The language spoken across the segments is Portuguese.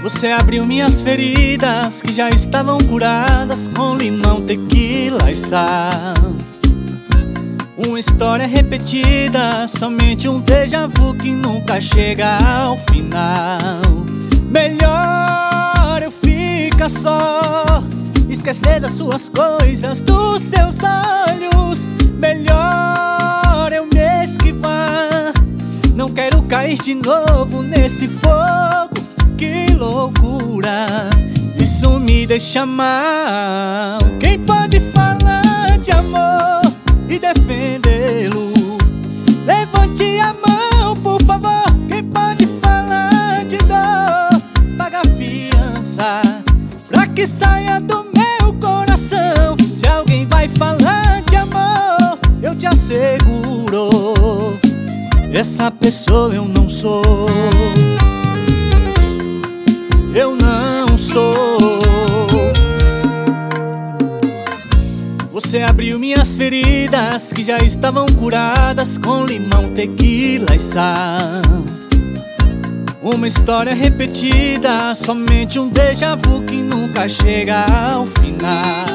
Você abriu minhas feridas que já estavam curadas com limão, tequila e sal. Uma história repetida, somente um déjà vu que nunca chega ao final. Melhor eu ficar só, esquecer das suas coisas, dos seus olhos. Melhor eu me esquivar, não quero cair de novo nesse fogo. Que loucura, isso me deixa mal. Quem pode falar de amor e defendê-lo? Levante a mão, por favor. Quem pode falar de dor? Paga a fiança pra que saia do meu coração. Se alguém vai falar de amor, eu te asseguro, essa pessoa eu não sou. Eu não sou. Você abriu minhas feridas que já estavam curadas com limão, tequila e sal. Uma história repetida, somente um déjà vu que nunca chega ao final.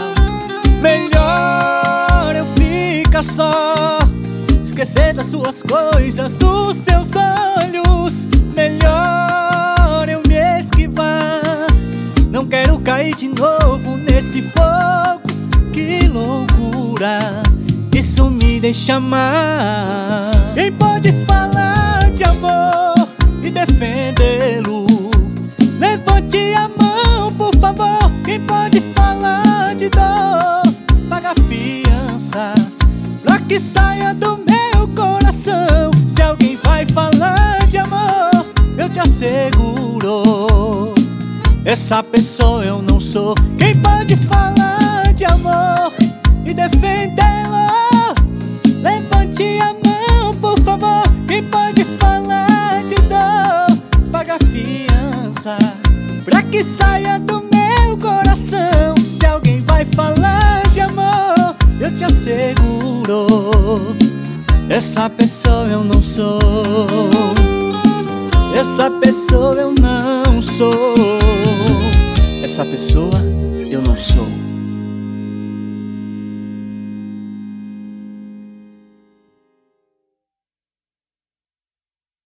Melhor eu ficar só, esquecer das suas coisas, dos seus olhos. Melhor eu me esquivar, não quero cair de novo nesse fogo. Que loucura, isso me deixa mal. Quem pode falar de amor e defendê-lo? Levante a mão, por favor. Quem pode falar de dor? Paga a fiança pra que saia do meu coração. Se alguém vai falar de amor, eu te asseguro, essa pessoa eu não sou. Quem pode falar de amor e defendê-lo? Levante a mão, por favor. Quem pode falar de dor? Paga a fiança pra que saia do meu coração. Se alguém vai falar de amor, eu te asseguro, essa pessoa eu não sou. Essa pessoa eu não sou. Essa pessoa eu não sou.